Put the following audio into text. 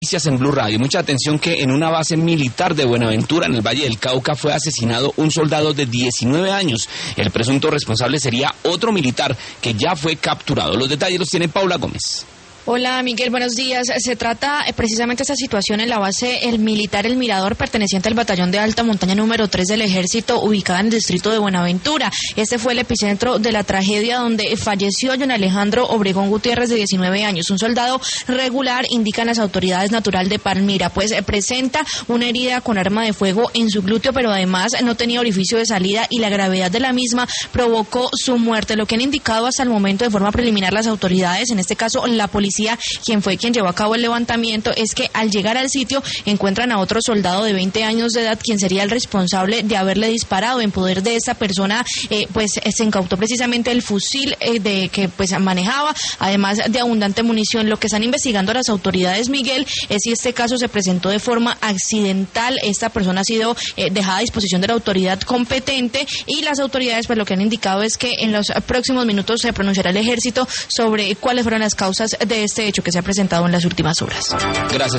En Blue Radio, mucha atención que en una base militar de Buenaventura, en el Valle del Cauca, fue asesinado un soldado de 19 años. El presunto responsable sería otro militar que ya fue capturado. Los detalles los tiene Paula Gómez. Hola Miguel, buenos días. Se trata precisamente de esta situación en la base militar El Mirador, perteneciente al batallón de alta montaña número 3 del Ejército, ubicada en el distrito de Buenaventura. Este fue el epicentro de la tragedia donde falleció John Alejandro Obregón Gutiérrez, de 19 años, un soldado regular, indican las autoridades natural de Palmira, pues presenta una herida con arma de fuego en su glúteo, pero además no tenía orificio de salida y la gravedad de la misma provocó su muerte. Lo que han indicado hasta el momento de forma preliminar las autoridades, en este caso la policía, quien llevó a cabo el levantamiento, es que al llegar al sitio encuentran a otro soldado de 20 años de edad, quien sería el responsable de haberle disparado. En poder de esta persona se incautó precisamente el fusil que manejaba, además de abundante munición. Lo que están investigando las autoridades, Miguel, es si este caso se presentó de forma accidental. Esta persona ha sido dejada a disposición de la autoridad competente, y las autoridades lo que han indicado es que en los próximos minutos se pronunciará el Ejército sobre cuáles fueron las causas de este hecho que se ha presentado en las últimas horas. Gracias.